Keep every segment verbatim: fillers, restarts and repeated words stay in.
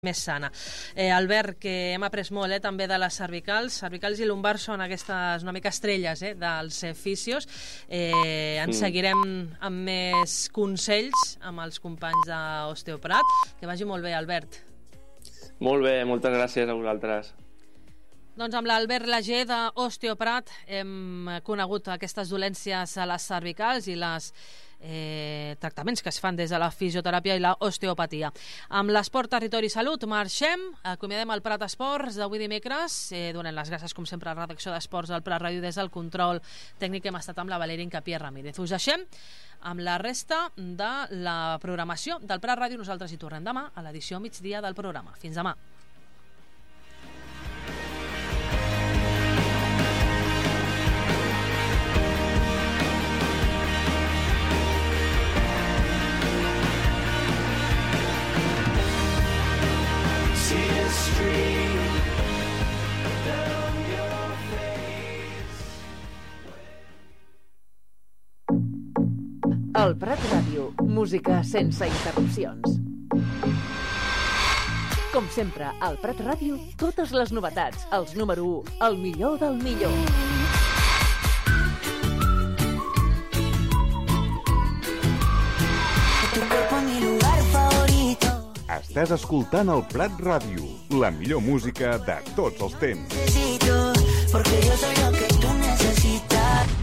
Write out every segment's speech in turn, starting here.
més sana. Eh, Albert, que hem après molt eh, també de les cervicals. Cervicals i lumbars són aquestes una mica estrelles eh, dels eh, fisios. Eh, ens mm. seguirem amb més consells amb els companys d'Osteoprat. Que vagi molt bé, Albert. Molt bé, moltes gràcies a vosaltres. Doncs amb l'Albert Lager d'Osteoprat hem conegut aquestes dolències a les cervicals i les eh, tractaments que es fan des de la fisioteràpia i l'osteopatia. Amb l'Esport, Territori i Salut marxem, acomiadem el Prat Esports d'avui dimecres, eh, donem les gràcies com sempre a la redacció d'Esports del Prat Ràdio des del control tècnic que hem estat amb la Valeria Incapié Ramírez. Us deixem amb la resta de la programació del Prat Ràdio. Nosaltres hi tornem demà a l'edició migdia del programa. Fins demà. El Prat Ràdio, música sense interrupcions. Com sempre, al Prat Ràdio, totes les novetats, els número u, el millor del millor. Estàs escoltant el Prat Ràdio, la millor música de tots els temps. Porque yo soy lo que tú necesitas.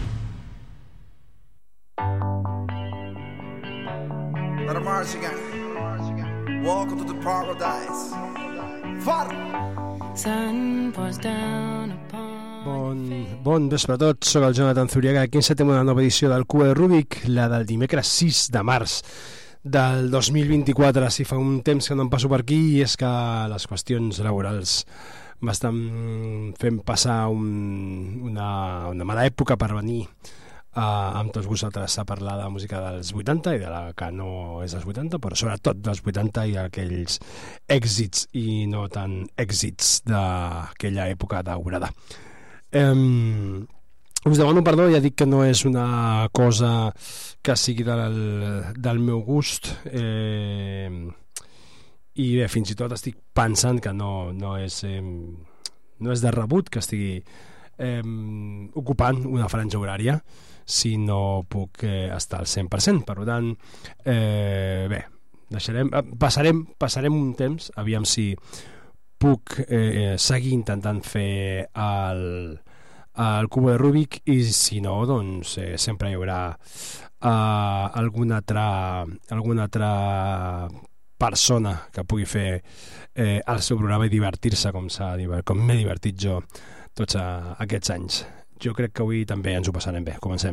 Let them march again. Welcome to the paradise. Far! Sun pours down upon Bon, bon vespre a tots, soc el Jonathan Zuriaga. Aquí encetem una nova edició del Cube de Rubik, la del dimecres sis de març del dos mil vint-i-quatre. Si fa un temps que no em passo per aquí, i és que les qüestions laborals m'estan fent passar un, una, una mala època per venir Uh, amb tots vosaltres a parlar de la música dels vuitanta i de la que no és dels vuitanta, però sobretot dels vuitanta i aquells èxits i no tan èxits d'aquella època daurada. Um, us demano perdó, ja dic que no és una cosa que sigui del, del meu gust, eh, i bé, fins i tot estic pensant que no, no, és, eh, no és de rebut que estigui eh, ocupant una franja horària si no puc eh, estar al cent per cent. Per tant, eh, bé, deixarem, passarem, passarem un temps, aviam si puc eh, seguir intentant fer el, el Cubo de Rubik, i si no, doncs eh, sempre hi haurà eh, alguna altra, alguna altra persona que pugui fer eh, el seu programa i divertir-se com, com m'he divertit jo tots a, aquests anys. Jo crec que avui també ens ho passarem bé. Comencem.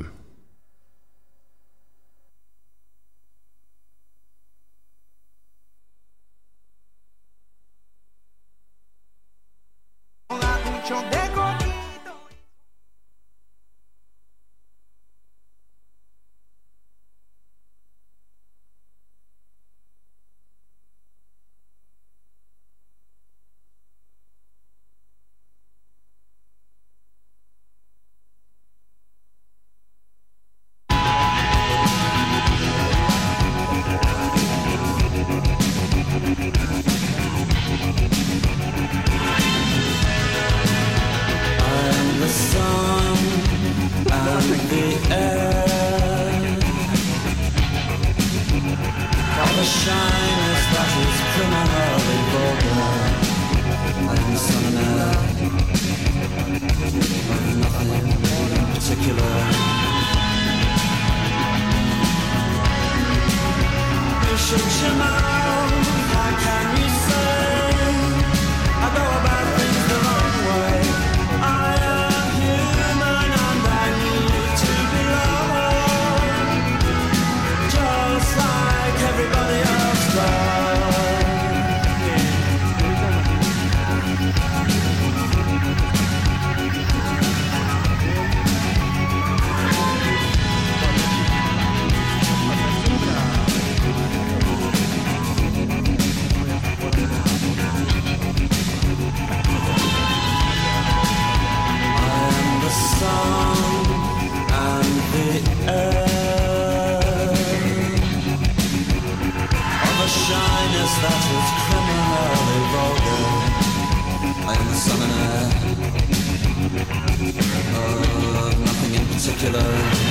killer.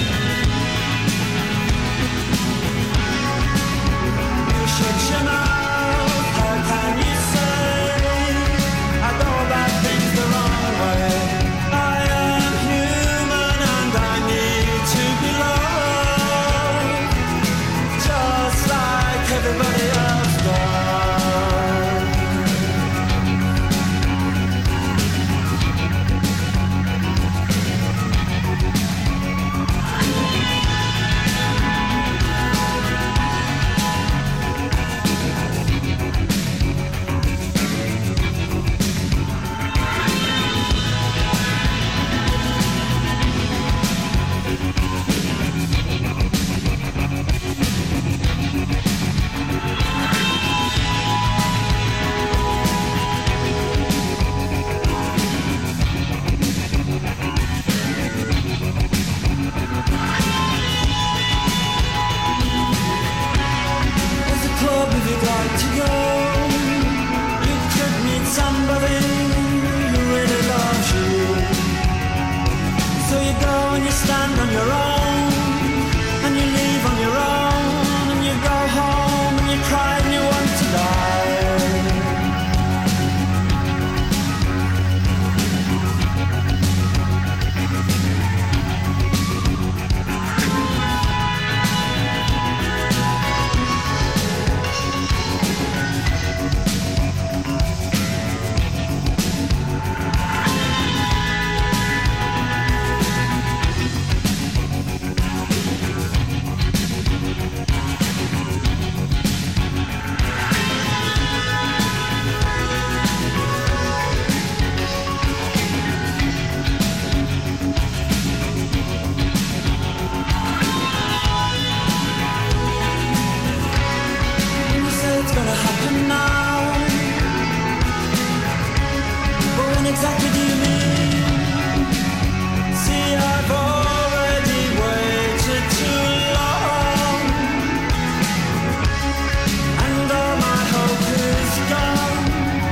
You should you know, how can you say I go about things the wrong way? I am human and I need to be loved, just like everybody else does. Stand on your own, and you leave on your own, and you go home, and you cry, and you want to die. Exactly do you mean? See, I've already waited too long, and all my hope is gone.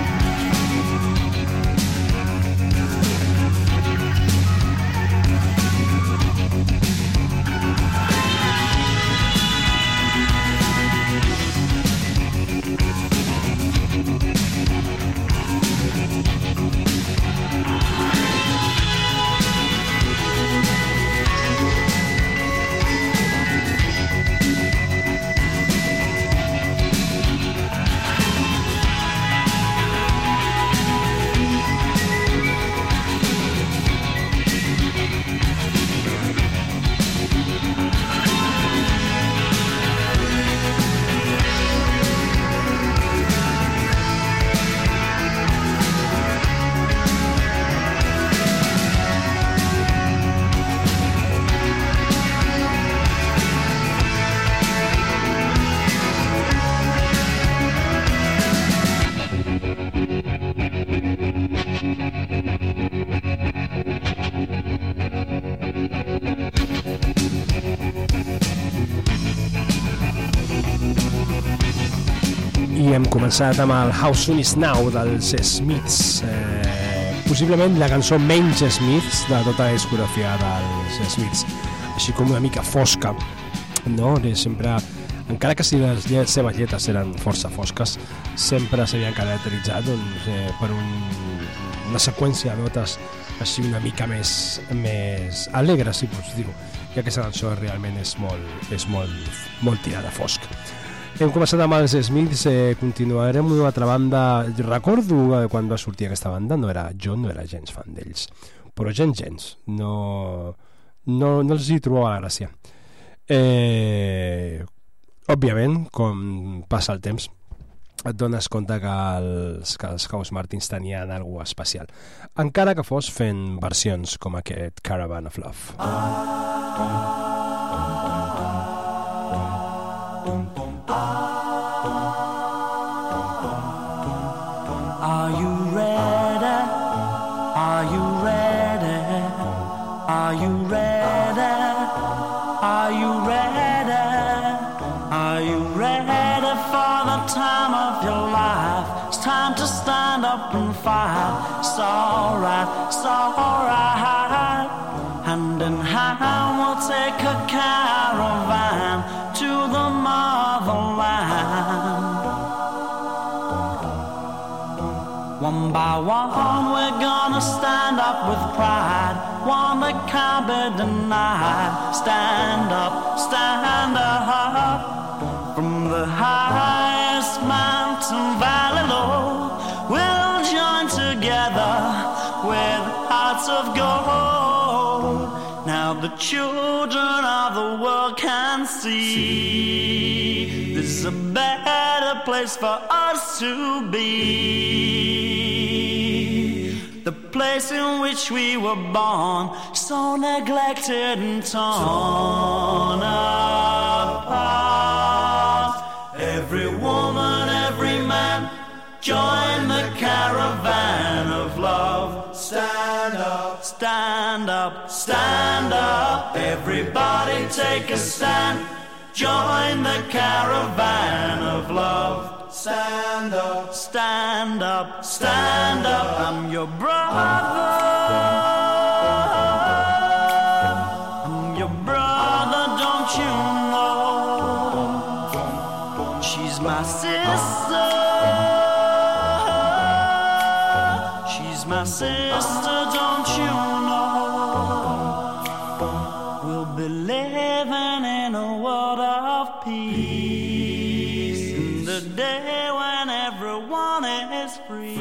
I hem començat amb el How Soon Is Now dels Smiths, eh, possiblement la cançó menys Smiths de tota la discografia dels Smiths, així com una mica fosca, no? De sempre, encara que si les seves lletres eren força fosques, sempre s'havien caracteritzat doncs, eh, per un, una seqüència de notes així una mica més, més alegre, si pots dir-ho, i aquesta cançó realment és molt, és molt, molt tirada a fosc. Hem començat amb els Smiths, eh, continuarem amb una altra banda. Recordo eh, quan va sortir aquesta banda, no era, jo no era gens fan d'ells, però gens, gens, no, no, no els hi trobava la gràcia. Eh, òbviament, com passa el temps, et dones compte que els, que els House Martins tenien alguna especial, encara que fos fent versions com aquest Caravan of Love. Are you ready? Are you ready? Are you ready? Are you ready? Are you ready for the time of your life? It's time to stand up and fight. It's alright, it's alright. Hand in hand we'll take a caravan to the motherland. One by one we're gonna stand up with pride, one that can't be denied. Stand up, stand up, from the highest mountain valley low, we'll join together with hearts of gold. Now the children of the world can see this is a better place for us to be. The place in which we were born, so neglected and torn apart. Every woman, every man, join the caravan of love. Stand up, stand up, stand up. Everybody take a stand. Join the caravan of love. Stand up, stand up, stand up. I'm your brother. I'm your brother, don't you know? She's my sister. She's my sister, don't you know? We'll be living in a world of peace, in the day when everyone is free.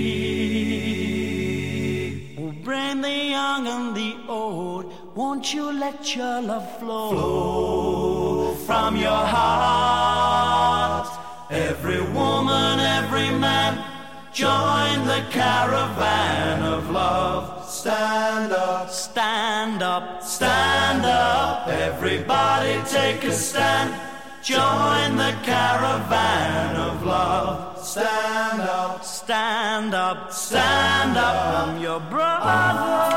free. We'll bring the young and the old. Won't you let your love flow, flow from your heart? Every woman, every man, join the caravan of love. Stand up, stand up, stand up. Everybody take a stand. Join the caravan of love. Stand up, stand up, stand up. I'm your brother.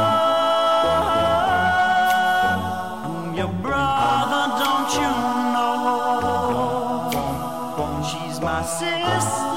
I'm your brother, don't you know? She's my sister.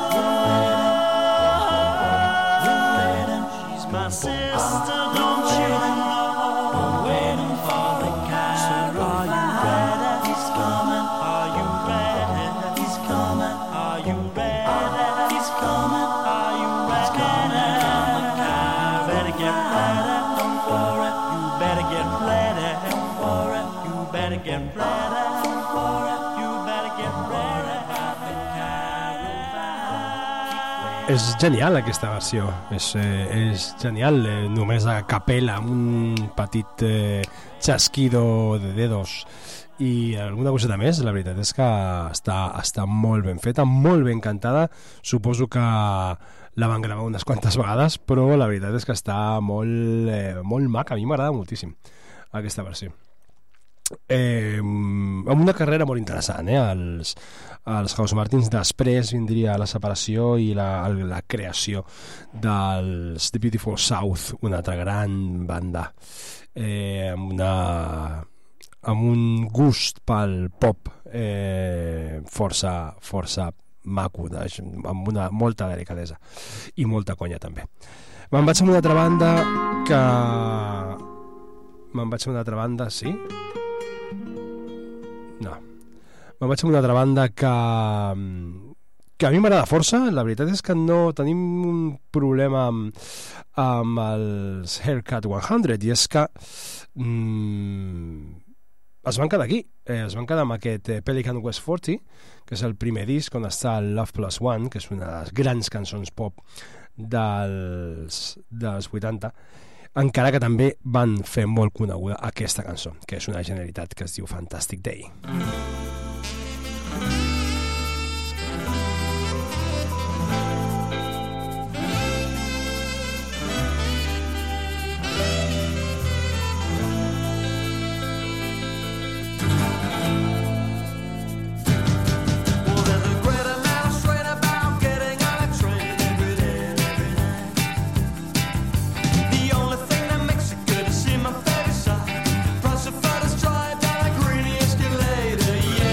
My sister, don't you know? Waiting for the caravan. Are you ready? He's coming. Are you ready? He's coming. Are you ready? He's coming. Are you ready? Better get ready. Don't worry. You better get ready. Don't worry. You better get ready. Don't worry. You better get ready. És genial aquesta versió, és, eh, és genial, eh, només a capella amb un petit eh, chasquido de dedos i alguna coseta més. La veritat és que està, està molt ben feta, molt ben cantada. Suposo que la van gravar unes quantes vegades, però la veritat és que està molt, eh, molt maca. A mi m'agrada moltíssim aquesta versió. Eh, amb una carrera molt interessant, eh? els, els House Martins. Després vindria la separació i la, la creació dels The Beautiful South, una altra gran banda eh, amb, una, amb un gust pel pop eh, força, força maco, amb una, molta delicadesa i molta conya també. Me'n vaig amb una altra banda que... Me'n vaig amb una altra banda, sí? No. Me'n vaig amb una altra banda que, que a mi m'agrada força. La veritat és que no tenim un problema amb, amb els Haircut cent, i és que mm, es van quedar aquí. Eh, es van quedar amb aquest eh, Pelican West quaranta, que és el primer disc on està el Love Plus One, que és una de les grans cançons pop dels, dels vuitanta, encara que també van fer molt coneguda aquesta cançó, que és una genialitat, que es diu Fantastic Day. See my face, I press the first drive down a green escalator, yeah.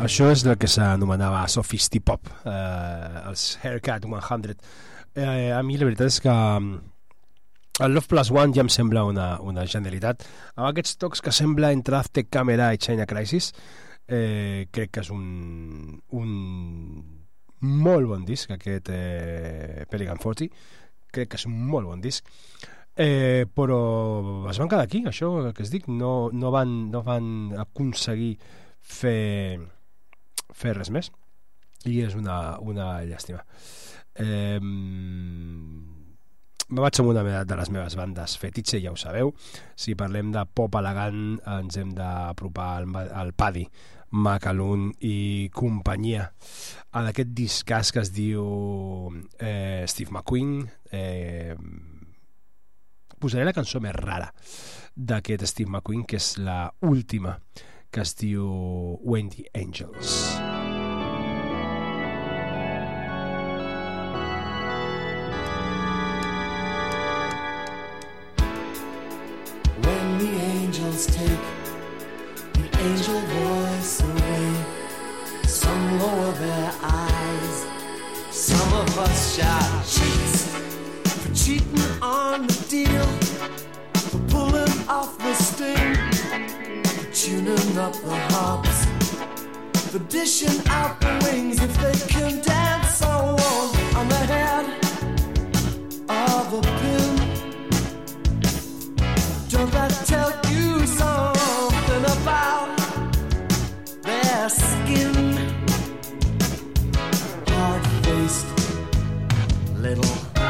això és el que s'anomenava Sophistipop, eh, els Haircut cent. Eh, a mi la veritat és que el Love Plus One ja em sembla una, una genialitat. Amb aquests tocs que sembla entre Aztec Camera i China Crisis, eh, crec que és un, un molt bon disc, aquest eh, Pelican quaranta. Crec que és un molt bon disc. Eh, però es van quedar aquí, això que es dic, no, no, van, no van aconseguir fer, fer res més, i és una, una llàstima. Eh, me vaig amb una de les meves bandes fetitxe, ja ho sabeu. Si parlem de pop elegant ens hem d'apropar al, al Paddy, Macalun i companyia, en aquest discàs que es diu eh, Steve McQueen. eh, posaré la cançó més rara d'aquest Steve McQueen, que és la última, que es diu When the Angels. When the angels take the angel voice away, some lower their eyes, some of us shout cheats for cheating on the deal, for pulling off the sting, for tuning up the harps, for dishing out the wings. If they can dance so on on the head of a pin, don't that tell you something about their skin? Hard-faced little.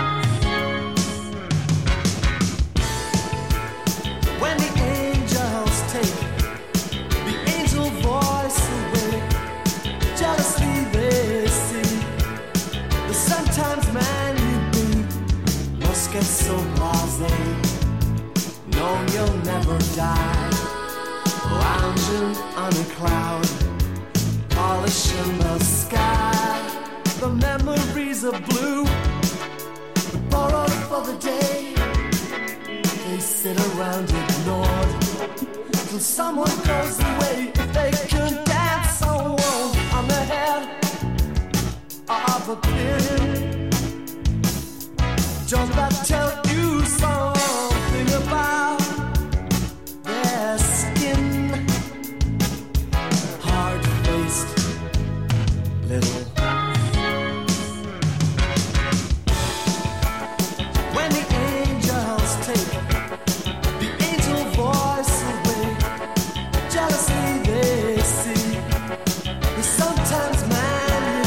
When the angels take the angel voice away, jealously they see that sometimes man you be must get so blasé, knowing you'll never die, lounging on a cloud, polishing the sky. The memories are blue, but borrowed for the day. They sit around ignored till someone goes away. If they can dance so on on the head of a pin, don't that tell you something about their skin? Hard-faced little. When the angels take the angel voice away, jealously they see that sometimes man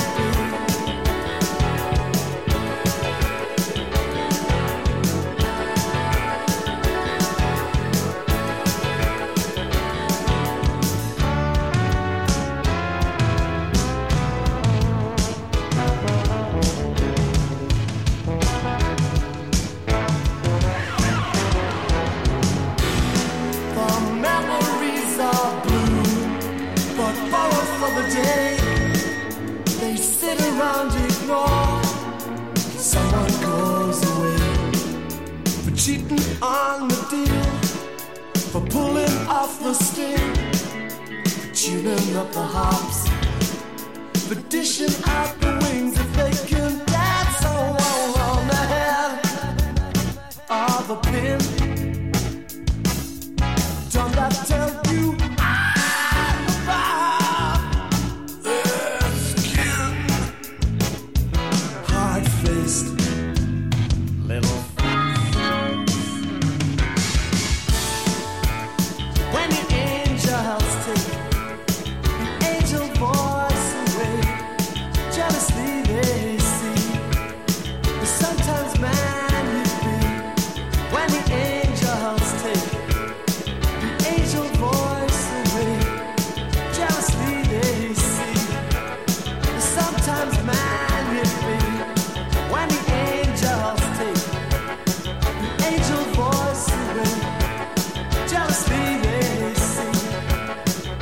day, they sit around ignore. Someone goes away for cheating on the deal, for pulling off the sting, for tuning up the hops, for dishing out the wings. If they can dance so well on the head of a pin, don't that tell you little? When the angels take the angel voice away, jealously they see that sometimes man you be. When the angels take the angel voice away, jealously they see that sometimes man you be. When the angels take the angel voice away, jealously they see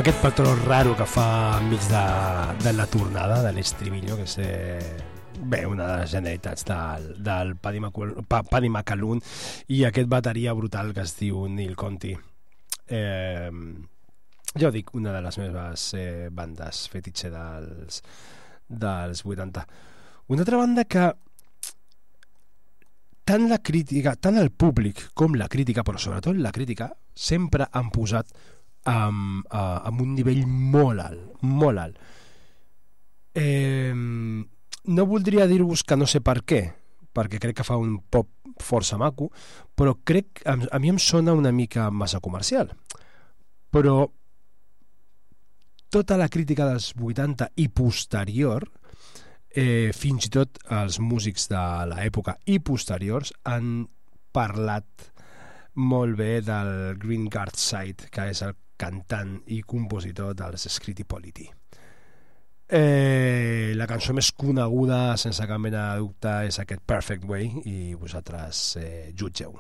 amb aquest patró raro que fa enmig de, de la tornada, de l'estribillo, que és eh, bé, una de les genialitats del, del Paddy, Macul pa, Paddy McAloon, i aquest bateria brutal que es diu Neil Conti. Eh, jo dic, una de les meves eh, bandes fetitxe dels, dels vuitanta. Una altra banda que tant la crítica, tant el públic com la crítica, però sobretot la crítica, sempre han posat amb, uh, amb un nivell molt alt, molt alt. Eh, no voldria dir-vos que no sé per què, perquè crec que fa un pop força maco, però crec, a, a mi em sona una mica massa comercial. Però tota la crítica dels vuitanta i posterior, Eh, fins i tot els músics de l'època i posteriors han parlat molt bé del Green Gartside, que és el cantant i compositor dels Scritti Politti. Eh, la cançó més coneguda, sense cap mena de dubte, és aquest Perfect Way, i vosaltres eh, jutgeu.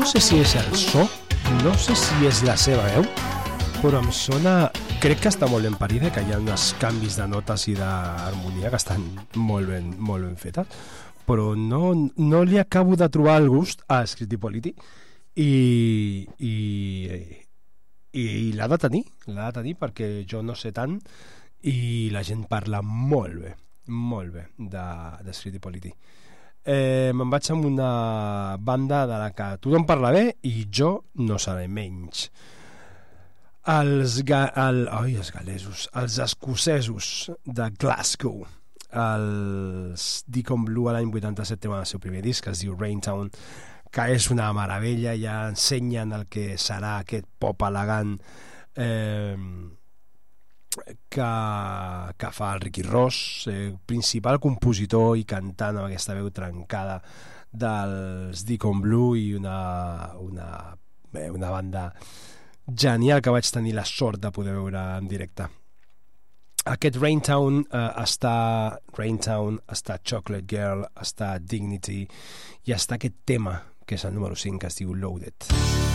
sé si és el so, no sé si és la seva veu, però em sona... Crec que està molt ben parida, que hi ha uns canvis de notes i d'harmonia que estan molt ben, molt ben fetes, però no, no li acabo de trobar el gust a Scritti Politti i, i, i, i l'ha de tenir, l'ha de tenir perquè jo no sé tant i la gent parla molt bé, molt bé de, de Scritti Politti. Eh, me'n vaig amb una banda de la que tothom parla bé i jo no seré menys. Els, ga, el, oi, els galesos, els escocesos de Glasgow, els Deacon Blue a l'any vuitanta-set tenen el seu primer disc, que es diu Raintown, que és una meravella, ja ensenyen el que serà aquest pop elegant eh, que, que fa el Ricky Ross, eh, principal compositor i cantant amb aquesta veu trencada dels Deacon Blue i una, una, bé, una banda genial que vaig tenir la sort de poder veure en directe. Aquest Raintown eh, està Raintown, està Chocolate Girl, està Dignity i està aquest tema que és el número cinc, que es diu Loaded.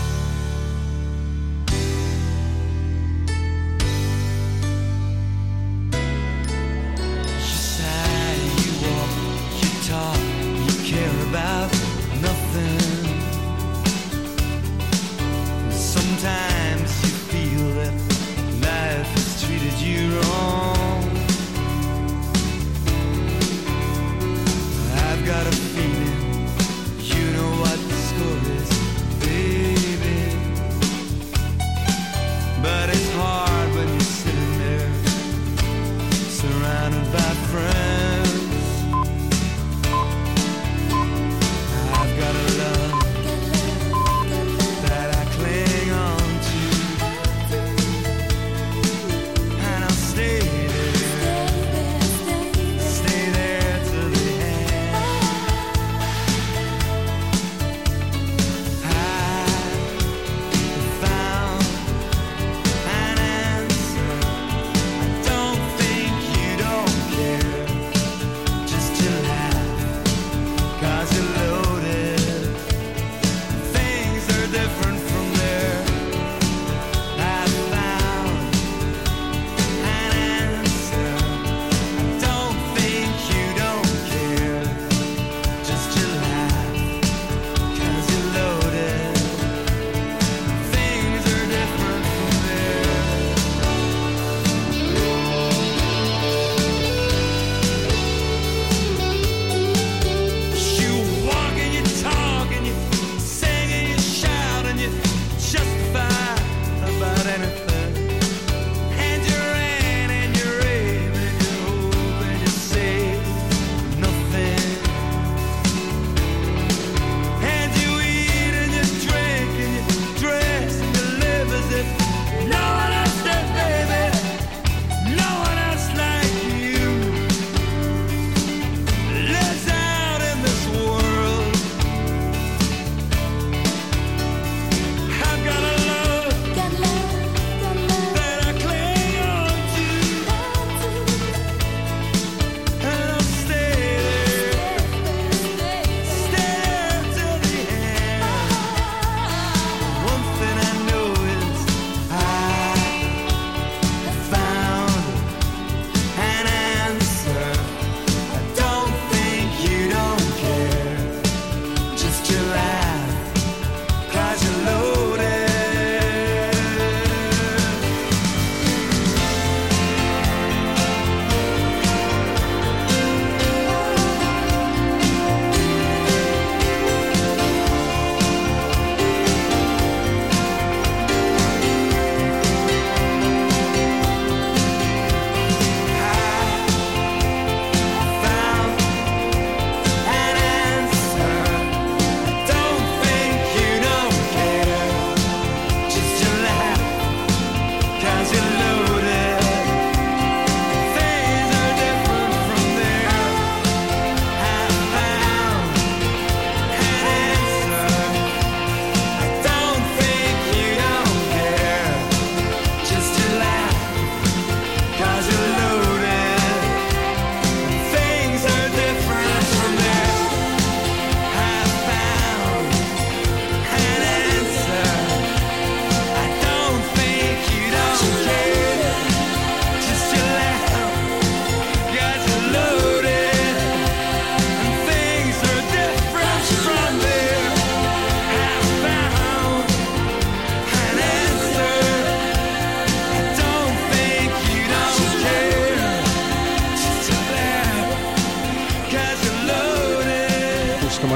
You say you walk, you talk, you care about nothing. Sometimes you feel that life has treated you wrong. I've got a feeling you know what the score is, baby.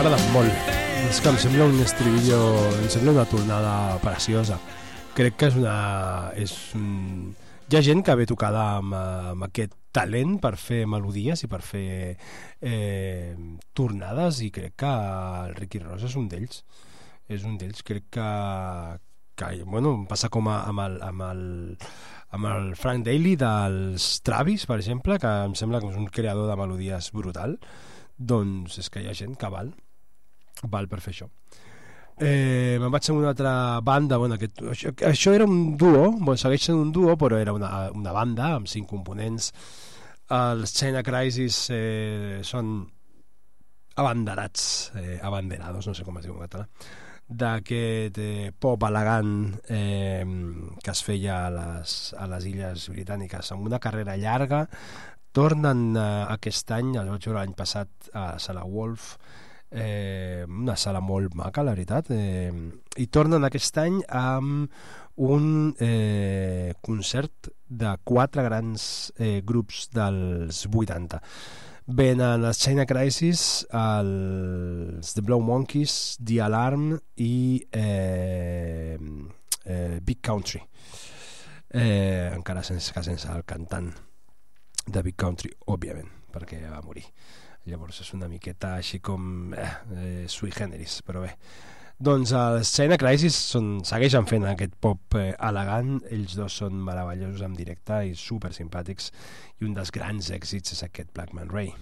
m'agrada molt. És que em sembla un estribillo, em sembla una tornada preciosa. Crec que és una... És un... Hi ha gent que ve tocada amb, amb aquest talent per fer melodies i per fer eh, tornades, i crec que el Ricky Ross és un d'ells. És un d'ells. Crec que, que bueno, passa com a, amb, el, amb, el, amb el Frank Daly dels Travis, per exemple, que em sembla que és un creador de melodies brutal. Doncs és que hi ha gent que val, val per fer això. Eh, me'n vaig a una altra banda, bueno, aquest, això, això era un duo, bueno, segueix sent un duo, però era una, una banda amb cinc components. Els China Crisis eh, són abanderats, eh, abanderados, no sé com es diu en català, d'aquest eh, pop elegant eh, que es feia a les, a les Illes Britàniques, amb una carrera llarga. Tornen eh, aquest any, el vaig veure l'any passat a Sala Wolf, eh, una sala molt maca, la veritat, eh, i tornen aquest any amb un eh, concert de quatre grans eh, grups dels vuitanta. Venen els China Crisis, els The Blow Monkeys, The Alarm i eh, eh, Big Country, eh, encara sense, sense el cantant de Big Country, òbviament, perquè va morir. Llavors és una miqueta així com eh, eh, sui generis, però bé. Doncs els China Crisis són, segueixen fent aquest pop eh, elegant. Ells dos són meravellosos en directe i super simpàtics, i un dels grans èxits és aquest Black Man Ray.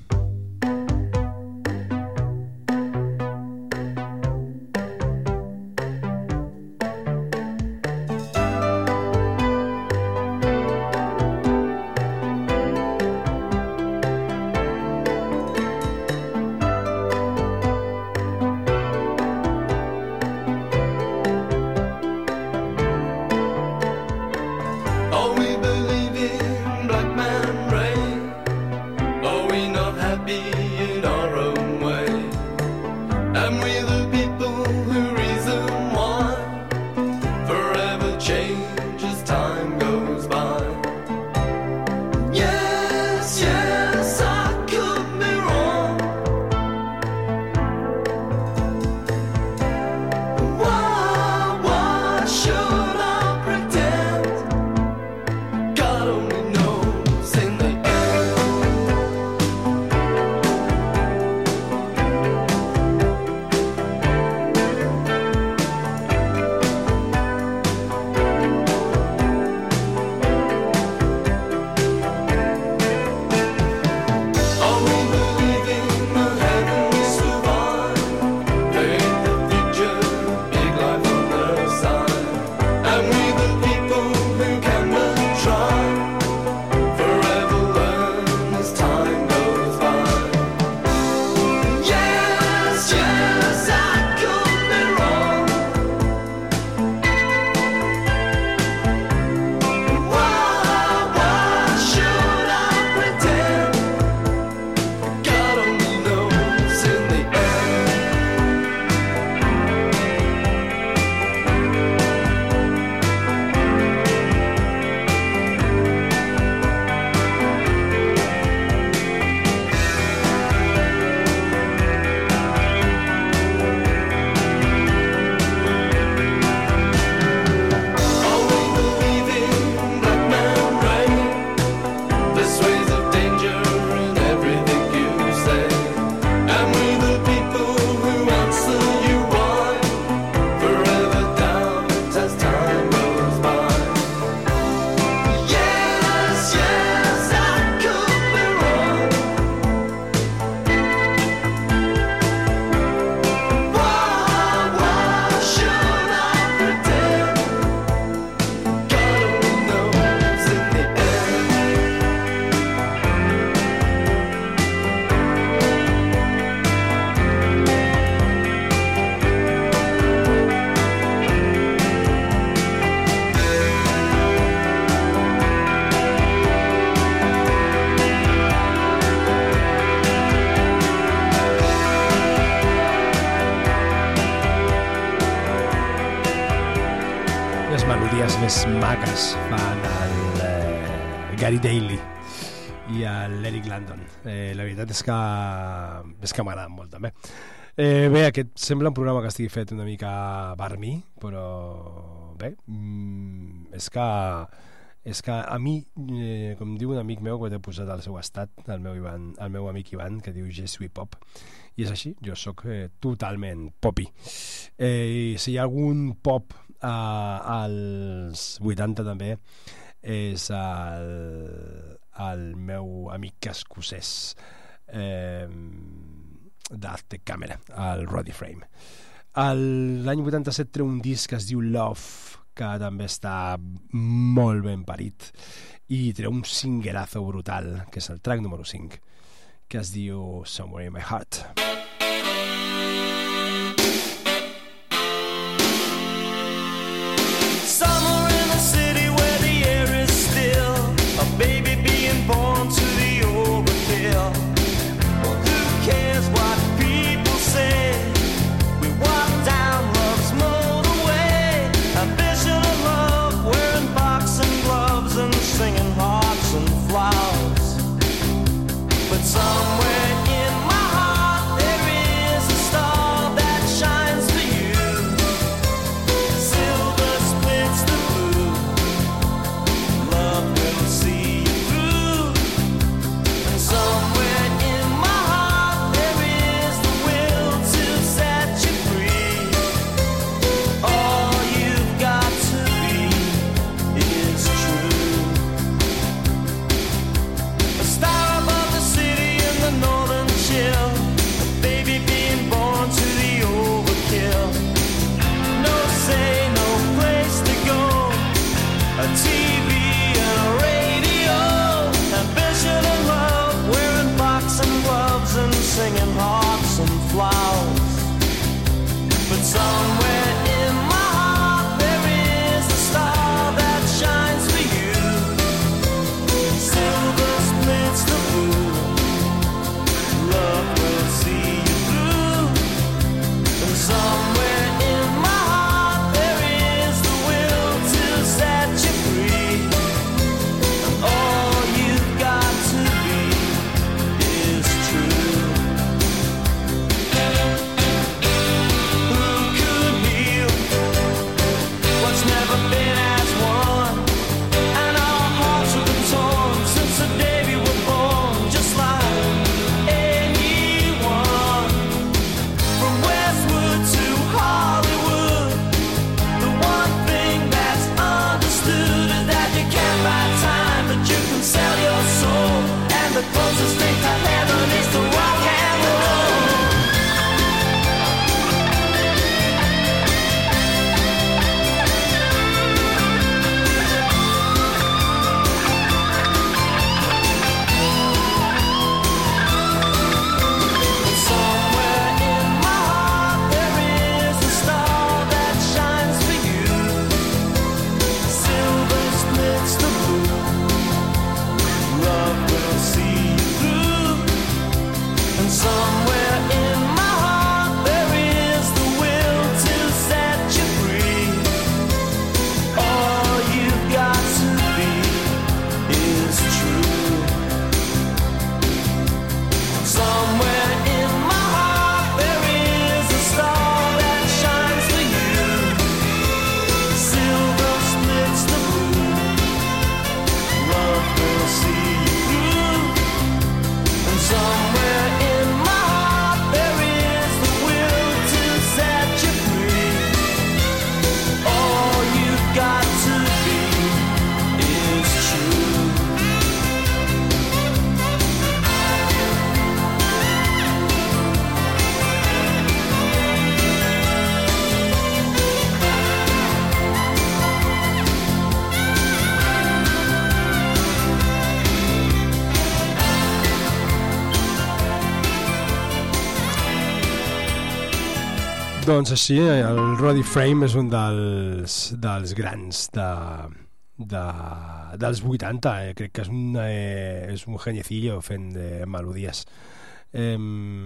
Més maques fan el eh, Gary Daly i l'Eric Landon. Eh, la veritat és que és que m'agraden molt també. Eh, bé, aquest sembla un programa que estigui fet una mica per mi, però bé, mm, és que és que a mi, eh, com diu un amic meu que t'he posat al seu estat, el meu, Ivan, el meu amic Ivan, que diu Je suis pop, i és així, jo sóc eh, totalment popi. Eh, I si hi ha algun pop eh, als vuitanta també, és el, el meu amic escocès, eh, d'Arte Camera, el Roddy Frame. L'any vuitanta-set treu un disc que es diu Love, que també està molt ben parit, i treu un singerazo brutal, que és el track número cinc, que es diu Somewhere in My Heart. Somewhere in the city where the air is still, a baby being born to the overkill. Well, who cares what people say? We walk down love's motorway, ambition and love, wearing boxing gloves and singing hearts and flowers. But somewhere in my heart there is a star that shines for you. Silver splits the blue, love will see you through. And somewhere in my heart there is the will to set you free. All you've got to be is true. A star above the city in the northern chill, a baby being born to the overkill. No say, no place to go, a T V and a radio, ambition and love, wearing boxing gloves and singing hearts and flowers. But somewhere in my heart there is a star that shines for you. Silver splits the blue, love will see you through. And somewhere in my heart there is the will to set you free. And all you've got to be is true. Who could heal what's never been as one? And our hearts have been torn since the day we were born, just like anyone. From Westwood to Hollywood, the one thing that's understood is that you can't buy time, but you can sell your soul. And the closest thing to heaven is to rock and roll. Somewhere in my heart there is a star that shines for you. Silver splits the blue, love will see you through. And somewhere in my heart there is the will to set you free. All you've got to be is true. Somewhere in my heart there is a star that shines for you. Silver splits the blue, love will see you through. And somewhere in my heart there is the will to set you free. All you've got to be is true. Doncs així, el Roddy Frame és un dels, dels grans de, de, dels vuitanta, eh? Crec que és un, eh, és un geniecillo fent de melodies. Eh,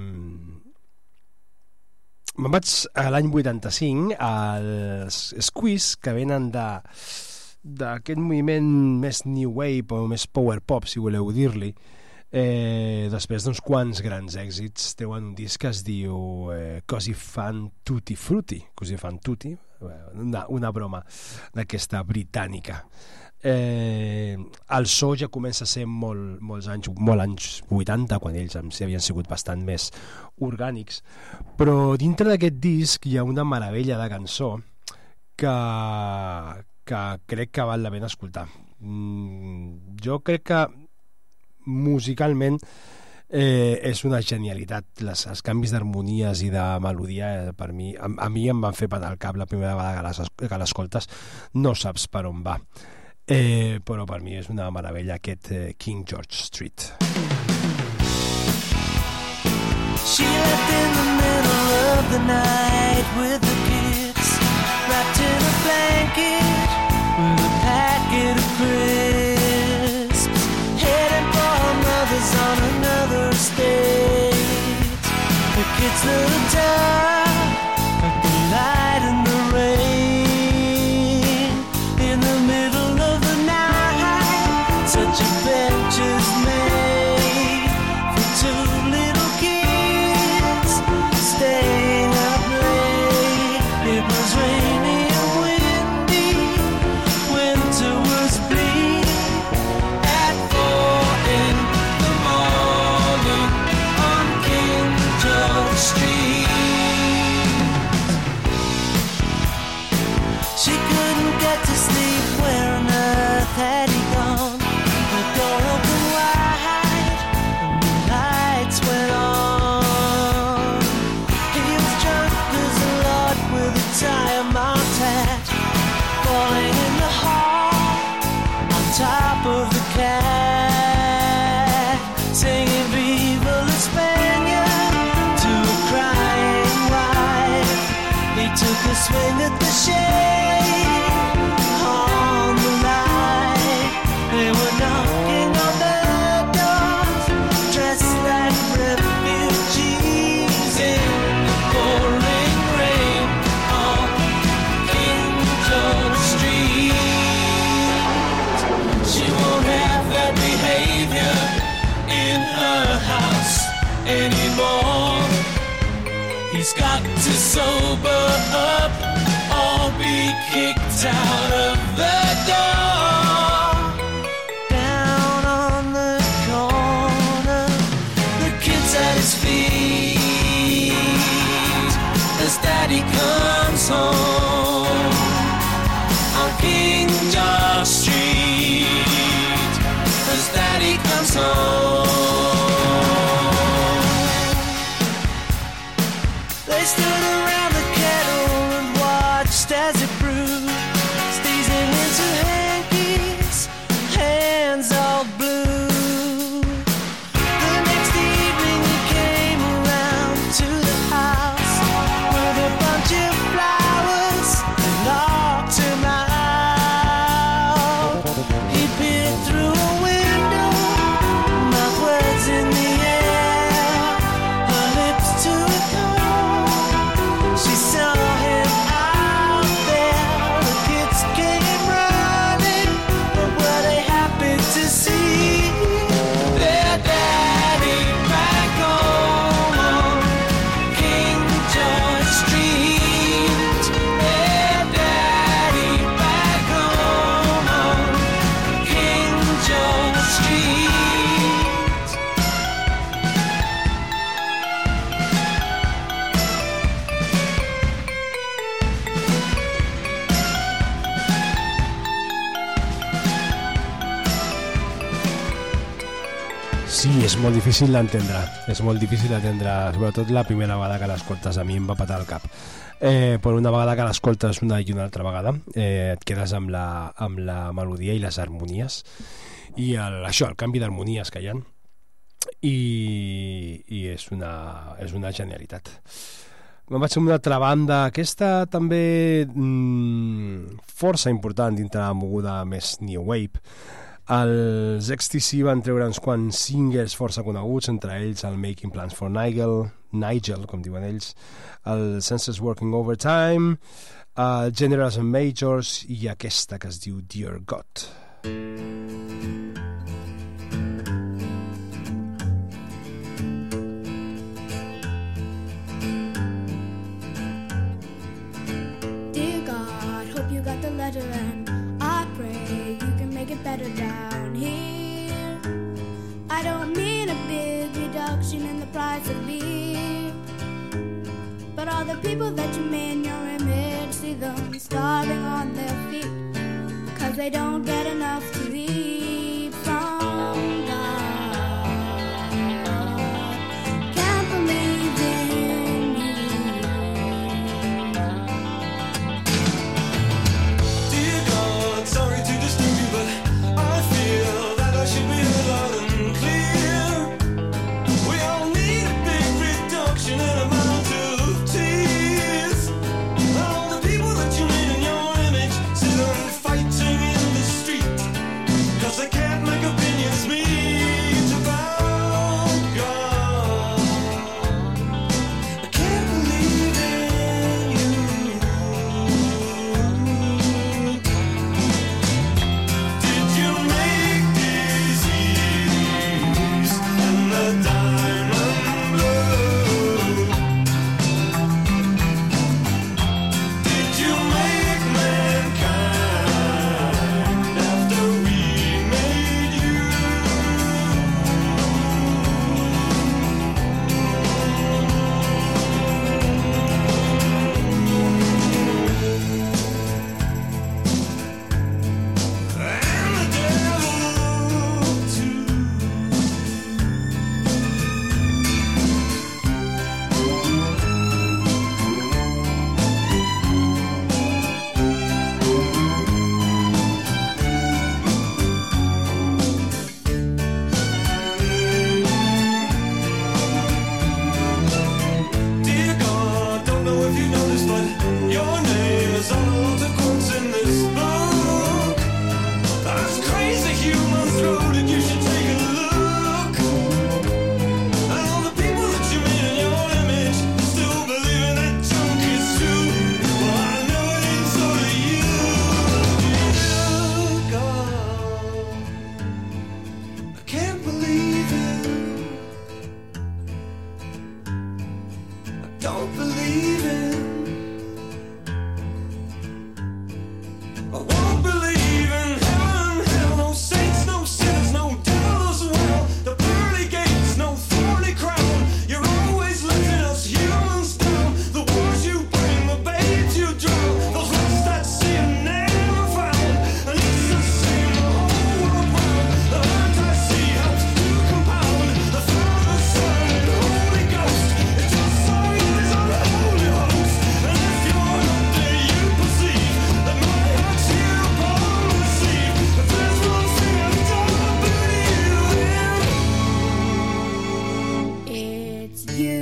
me'n vaig a l'any vuitanta-cinc als Squeeze, que venen de d'aquest moviment més new wave o més power pop, si voleu dir-li, Eh, després d'uns quants grans èxits treuen un disc que es diu eh, Così fan tutti frutti, Così fan tutti, una, una broma d'aquesta britànica. Eh, el so ja comença a ser molt, molts anys, molt anys vuitanta, quan ells havien sigut bastant més orgànics, però dintre d'aquest disc hi ha una meravella de cançó que, que crec que val la pena escoltar. Mm, jo crec que musicalment eh, és una genialitat. Les, els canvis d'harmonies i de melodia eh, per mi, a, a mi em van fer patar el cap la primera vegada que l'escoltes, no saps per on va, eh, però per mi és una meravella aquest eh, King George Street. She left in the middle of the night with the kids wrapped in a blanket with a packet of crisps, heading for her mother's on another state. The kids looked up at the light and the rain. In the middle of the night, such adventures made for two little kids staying up late. It was rainy and windy, winter was bleak. At four in the morning on King George Street, she couldn't get to sleep. Where on earth had he gone? The door opened wide and the lights went on. He was drunk as a lord with a diamond hat, falling in the hall on top of the cat, singing Viva la España to a crying wife. He took a swing at the shade on the light. They were knocking on their doors, dressed like refugees in the pouring rain on King George Street. She won't have that behavior in her house anymore. He's got to sober up or be kicked out of the door. Down on the corner, the kid's at his feet as Daddy comes home on King George Street, as Daddy comes home. They stood around the kettle and watched as it brewed, sneezing into hankies, hands all blue. The next evening he came around to the house with a bunch of flowers and locked him out. He peered through a window, mouth words in the air, her lips to a cone. She saw him out there, the kids came running, but were they happy to see their daddy back home on King George Street? Their daddy back home on King George Street. Sí, és molt difícil d'entendre, és molt difícil d'entendre, sobretot la primera vegada que l'escoltes. A mi em va patar el cap. Eh, però una vegada que l'escoltes una i una altra vegada, eh, et quedes amb la, amb la melodia i les harmonies, i el, això, el canvi d'harmonies que hi ha, i, i és, una, és una genialitat. Me'n vaig a una altra banda, aquesta també mmm, força important dintre la moguda més New Wave. Els X T C van treure uns quants singles força coneguts, entre ells el Making Plans for Nigel, Nigel, com diuen ells, el Senses Working Overtime, el Generals and Majors i aquesta que es diu Dear God. pray you can make it better down here. I don't mean a big reduction in the price of beer, but all the people that you made in your image, see them starving on their feet, cause they don't get enough to eat from God. Can't believe in you. Dear God, sorry to disturb you, but I feel that I should be heard loud and clear. We all need a big reduction in amount of tears. All the people that you made in your image, see them fighting in the street, cause they can't make opinions meet about God. I can't believe in you. Did you make disease and the diamond blue? Did you make mankind after we made you? And the devil too. Dear God, don't know if you noticed, but your name is on a lot of quotes in this book. That's crazy humans wrote it, you should take a look. And all the people that you made in your image still believing that junk is true. Well, I know it ain't so to you. Dear God, I can't believe it. I don't believe it. I won't believe in heaven, hell, no saints, no sinners, no devil as well. The pearly gates, no thorny crown. You're always letting us humans down. The wars you bring, the babes you drown, those lost at sea and never found. And it's the same the whole world round. The earth I see helps to compound. The Father, Son, and Holy Ghost. It's just so is on the Holy Host. And if you're not there, you perceive that my heart's here upon the sea. If there's one thing I've done, I believe in. It's you.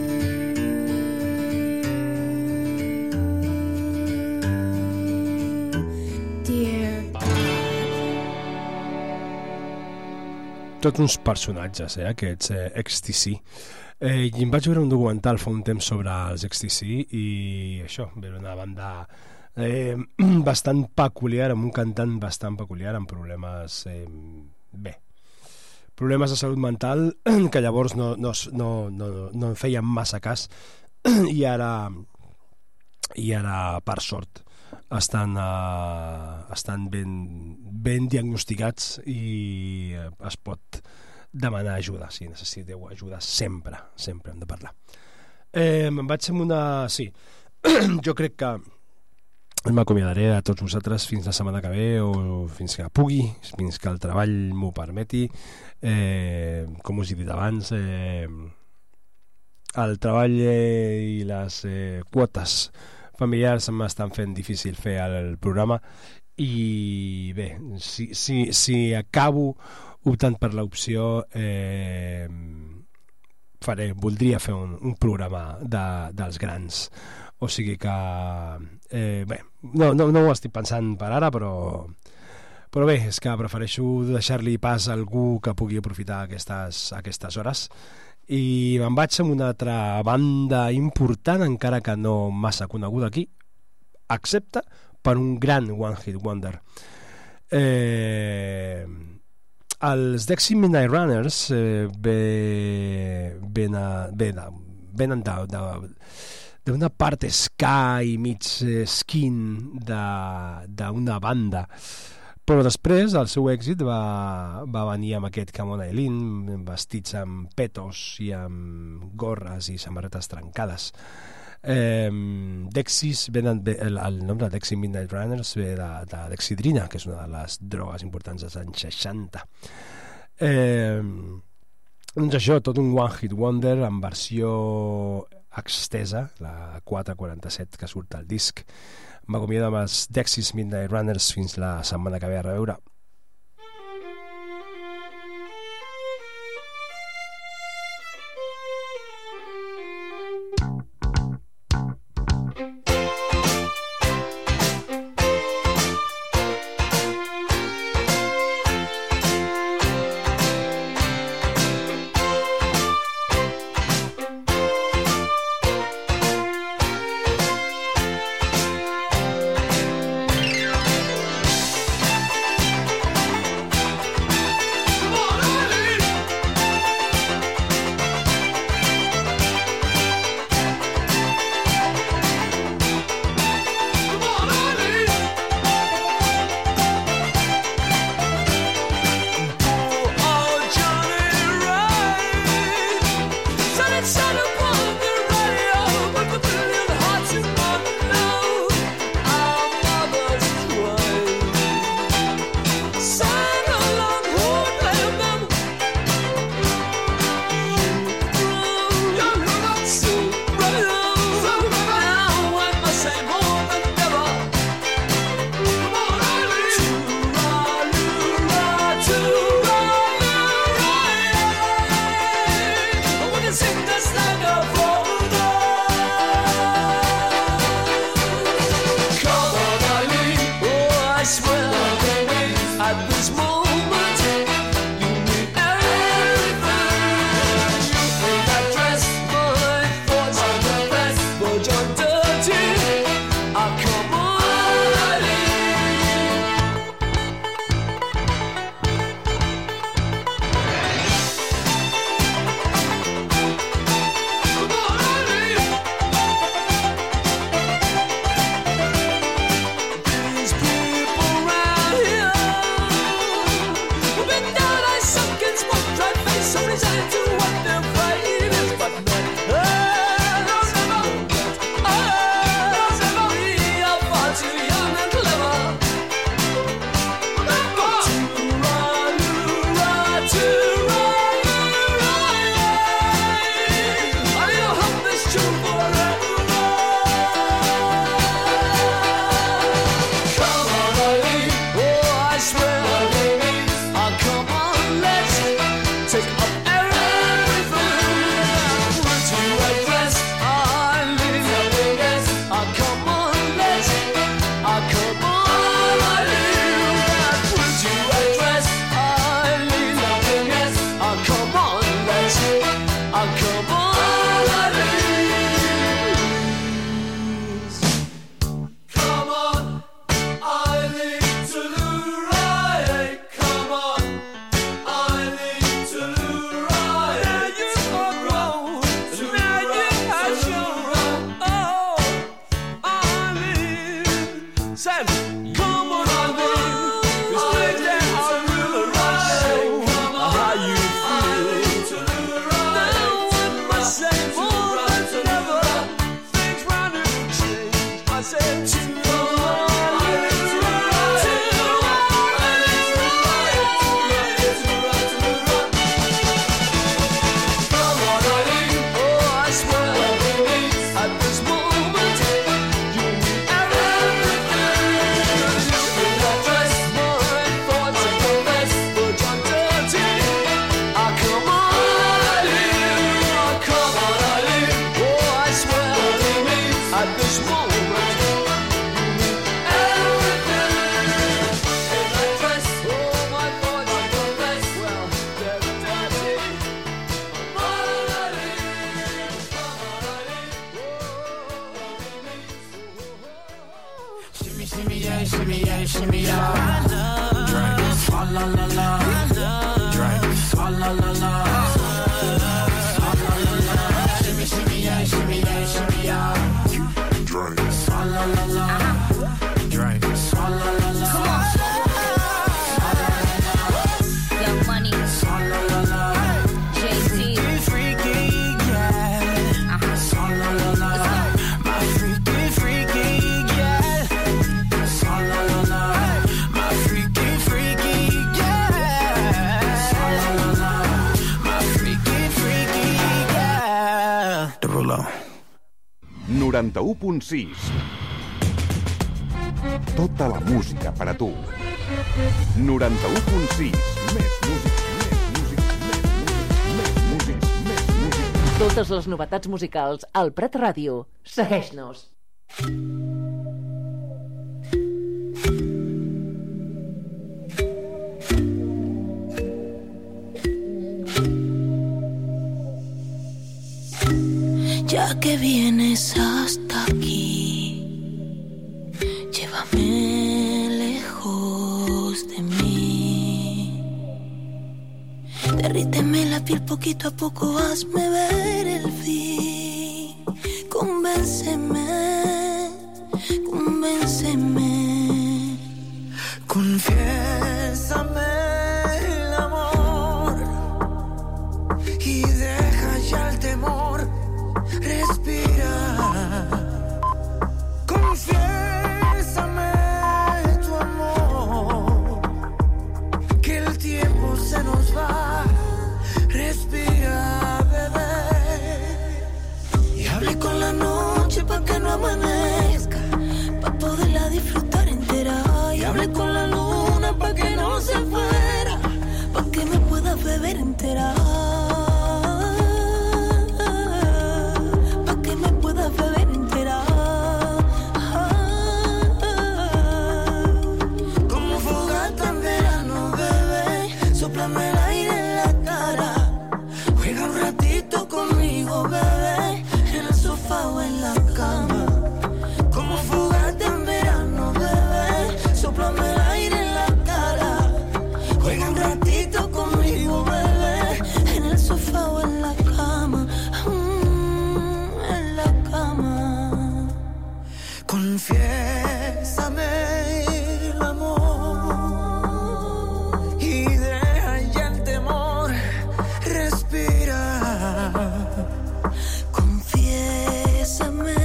Dear Tots uns personatges, eh, aquests eh, X T C. Eh, I em vaig veure un documental fa un temps sobre els X T C i això, veure una banda eh, bastant peculiar, amb un cantant bastant peculiar, amb problemes, eh, bé, problemes de salut mental que llavors no, no, no, no, no en feien massa cas i ara, i ara per sort estan, uh, estan ben, ben diagnosticats i uh, es pot demanar ajuda. Si necessiteu ajuda, sempre, sempre hem de parlar. Eh, me'n vaig amb una... Sí, jo crec que m'acomiadaré a tots vosaltres fins la setmana que ve o fins que pugui, fins que el treball m'ho permeti. Eh, com us he dit abans, eh, el treball eh, i les eh, quotes familiars m'estan fent difícil fer el programa i bé, si, si, si acabo optant per l'opció eh, faré, voldria fer un, un programa de, dels grans, o sigui que eh, bé, no, no, no ho estic pensant per ara, però però bé, és que prefereixo deixar-li pas a algú que pugui aprofitar aquestes, aquestes hores. I me'n vaig amb una altra banda important, encara que no massa coneguda aquí, excepte per un gran One Hit Wonder. Eh, els Dexy Midnight Runners eh, ve, venen venen d'una part ska i mig skin d'una banda Però després el seu èxit va, va venir amb aquest Come On Eileen, vestits amb petos i amb gorres i samarretes trencades. Eh, Dexys, el, el nom de Dexy Midnight Runners ve de, de Dexidrina, que és una de les drogues importants dels anys seixanta. Eh, doncs això, tot un One Hit Wonder en versió extesa, la quatre quaranta-set que surt al disc. M'acomiado amb els Dexys Midnight Runners fins la setmana que ve a reveure. noranta-u punt sis. Tota la música per a tu. noranta-u punt sis. Més música, més música, més música, més músics, més música. Totes les novetats musicals al Prat Ràdio. Segueix-nos. Ya que vienes hasta aquí, llévame lejos de mí. Derríteme la piel poquito a poco, hazme ver el fin. Convénceme, convénceme. Confiésame el amor y deja ya el temor. Respira, confiésame tu amor, que el tiempo se nos va. Respira, bebé, y hable con la noche pa' que no amanezca, pa' poderla disfrutar entera. Y hable con la luna pa' que no se fuera, pa' que me pueda beber entera. Beber entera. Como fogata en verano, bebé, sóplame el aire en la cara. Juega un ratito conmigo, bebé, en el sofá o en la cama. Como fogata en verano, bebé, sóplame el aire en la cara. Juega un ratito conmigo, bebé, en el sofá o en la cama. Confiésame